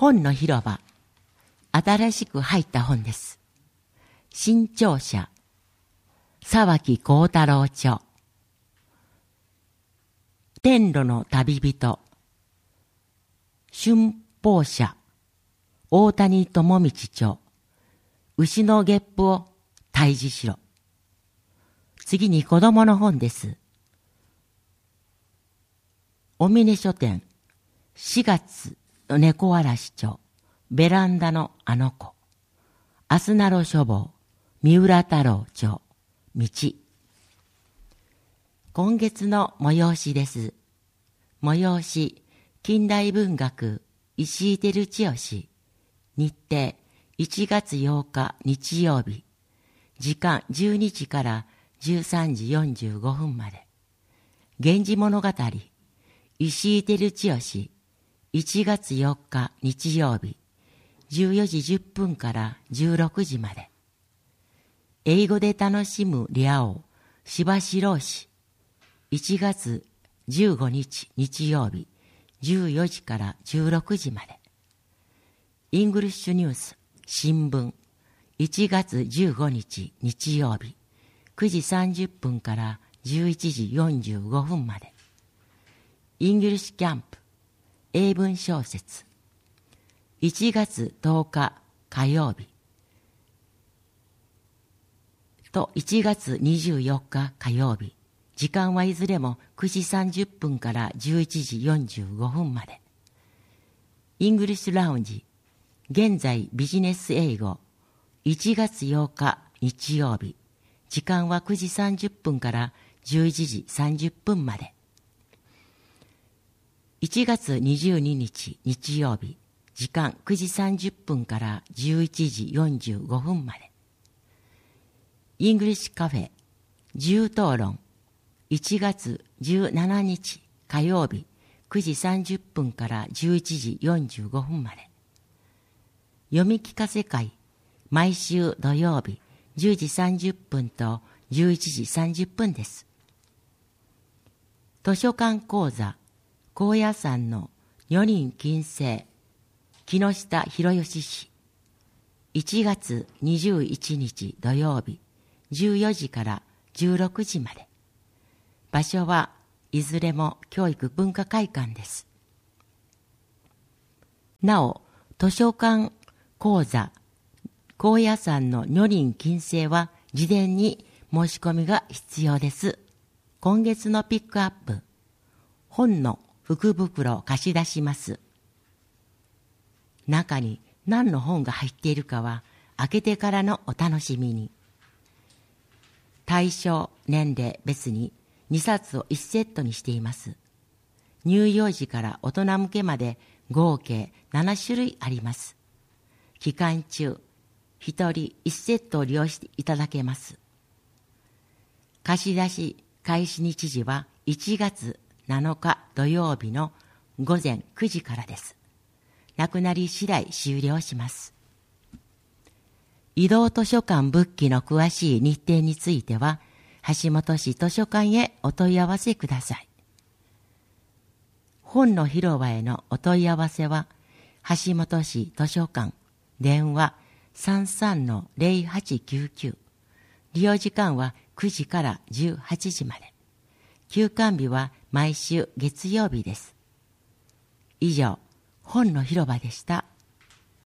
本の広場、新しく入った本です。新潮社、沢木幸太郎著。天路の旅人、春報社、大谷智道著。牛のゲップを退治しろ。次に子供の本です。おみね書店、4月の猫嵐町、ベランダのあの子、アスナロ書房、三浦太郎町、道。今月の催しです。催し、近代文学、石井照千代。日程、1月8日日曜日。時間12時から13時45分まで。源氏物語、石井照千代。1月4日日曜日。14時10分から16時まで。英語で楽しむリャオ、柴四郎氏。1月15日日曜日。14時から16時まで。イングリッシュニュース、新聞。1月15日日曜日。9時30分から11時45分まで。イングリッシュキャンプ、英文小説。1月10日火曜日と1月24日火曜日。時間はいずれも9時30分から11時45分まで。イングリッシュラウンジ、現在ビジネス英語。1月8日日曜日。時間は9時30分から11時30分まで。1月22日日曜日。時間9時30分から11時45分まで。イングリッシュカフェ、自由討論。1月17日火曜日。9時30分から11時45分まで。読み聞かせ会、毎週土曜日10時30分と11時30分です。図書館講座、高野山の女人禁制、木下博義氏。1月21日土曜日、14時から16時まで。場所はいずれも教育文化会館です。なお、図書館講座、高野山の女人禁制は事前に申し込みが必要です。今月のピックアップ、本の福袋を貸し出します。中に何の本が入っているかは開けてからのお楽しみに。対象年齢別に2冊を1セットにしています。乳幼児から大人向けまで合計7種類あります。期間中、1人1セットを利用していただけます。貸し出し開始日時は1月7日土曜日の午前9時からです。なくなり次第終了します。移動図書館仏記の詳しい日程については、橋本市図書館へお問い合わせください。本の広場へのお問い合わせは、橋本市図書館、電話 33-0899。利用時間は9時から18時まで。休館日は毎週月曜日です。以上、本の広場でした。